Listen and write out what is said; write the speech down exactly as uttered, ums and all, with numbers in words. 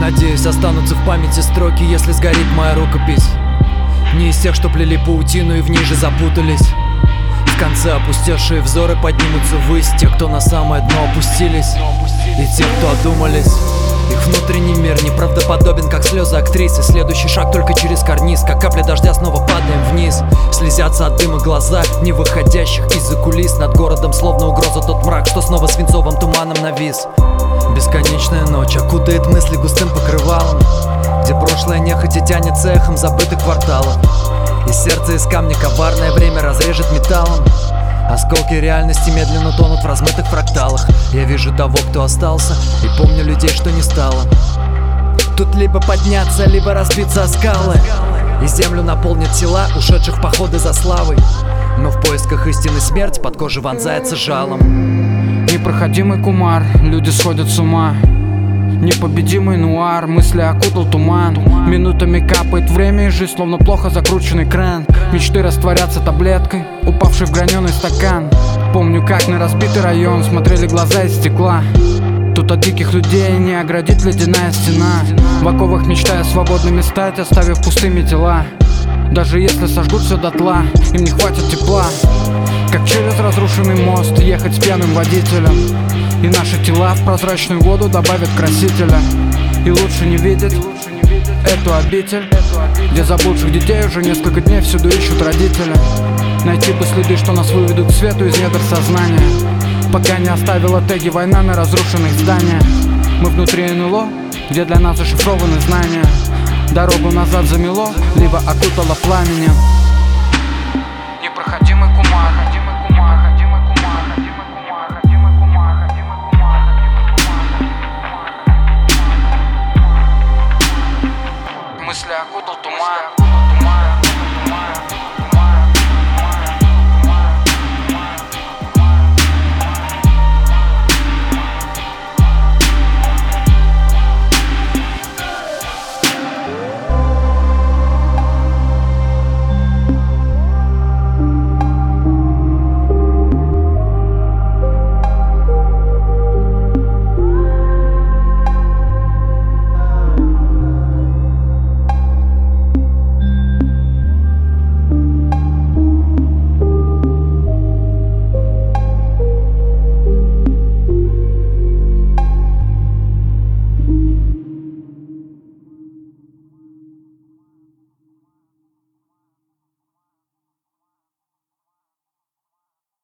Надеюсь, останутся в памяти строки, если сгорит моя рукопись. Не из тех, что плели паутину и в ней же запутались. В конце опустевшие взоры поднимутся ввысь тех, кто на самое дно опустились, и тех, кто одумались. Их внутренний мир неправдоподобен, как слезы актрисы. Следующий шаг только через карниз, как капля дождя снова падаем вниз. Слезятся от дыма глаза, не выходящих из-за кулис. Над городом словно угроза тот мрак, что снова свинцовым туманом навис. Бесконечная ночь окутает мысли густым покрывалом, где прошлое нехотя тянется эхом забытых кварталов. И сердце из камня коварное время разрежет металлом. Осколки реальности медленно тонут в размытых фракталах. Я вижу того, кто остался, и помню людей, что не стало. Тут либо подняться, либо разбиться о скалы, и землю наполнят тела, ушедших в походы за славой. Но в поисках истины смерть под кожей вонзается жалом. Непроходимый кумар, люди сходят с ума. Непобедимый нуар, мысли окутал туман. Минутами капает время, и жизнь словно плохо закрученный кран. Мечты растворятся таблеткой, упавший в граненый стакан. Помню, как на разбитый район смотрели глаза из стекла. Тут от диких людей не оградит ледяная стена. В оковах мечтая свободными стать, оставив пустыми тела. Даже если сожгут все дотла, им не хватит тепла. Как через разрушенный мост ехать с пьяным водителем, и наши тела в прозрачную воду добавят красителя. И лучше не видеть эту обитель, где заблудших детей уже несколько дней всюду ищут родители. Найти бы следы, что нас выведут к свету из недр сознания, пока не оставила теги война на разрушенных зданиях. Мы внутри эн эл о, где для нас зашифрованы знания. Дорогу назад замело, либо окутало пламенем.